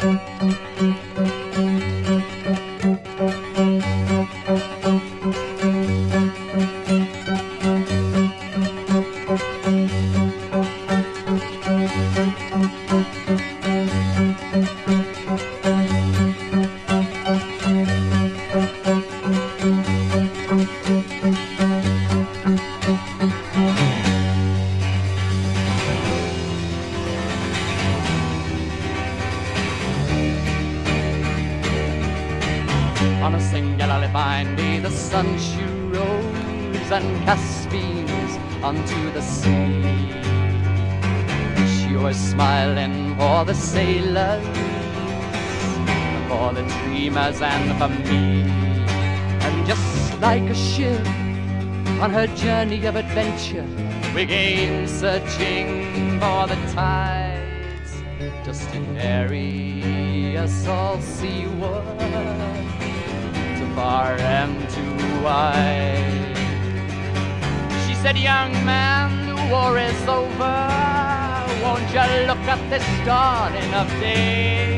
On a singularly fine day, the sun she rose and cast beams onto the sea. She was smiling for the sailors, for the dreamers and for me. And just like a ship on her journey of adventure, we came searching for the tides, just to carry us all seaward, too far and too wide. She said, young man, the war is over, won't you look at this dawning of day?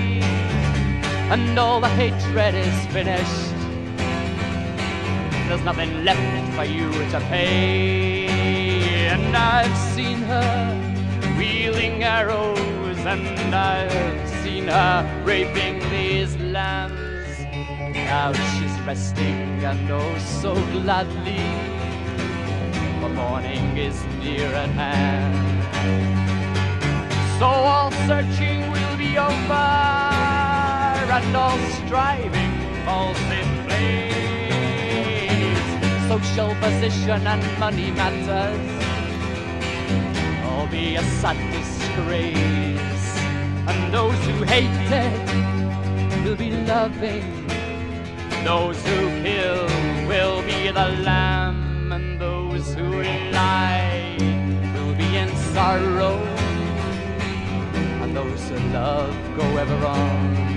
And all the hatred is finished, there's nothing left for you to pay. And I've seen her wheeling arrows, and I've seen her raping these lambs. Now she's resting, and oh so gladly, for morning is near at hand. So all searching will be over, and all striving falls in place. Social position and money matters all be a sad disgrace, and those who hate it will be loving, those who kill will be the lamb, and those who lie will be in sorrow, and those who love go ever on.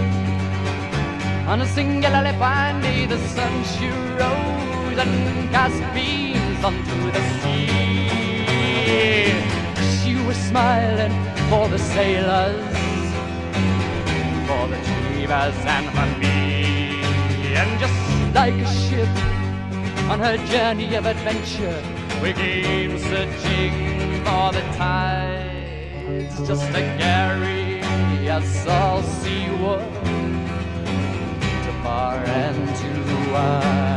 On a singularly fine day, the sun she rose and cast beams onto the sea. She was smiling for the sailors, for the dreamers and for me. And just like a ship on her journey of adventure, we came searching for the tides, just to carry us all seaward, too far and too wide.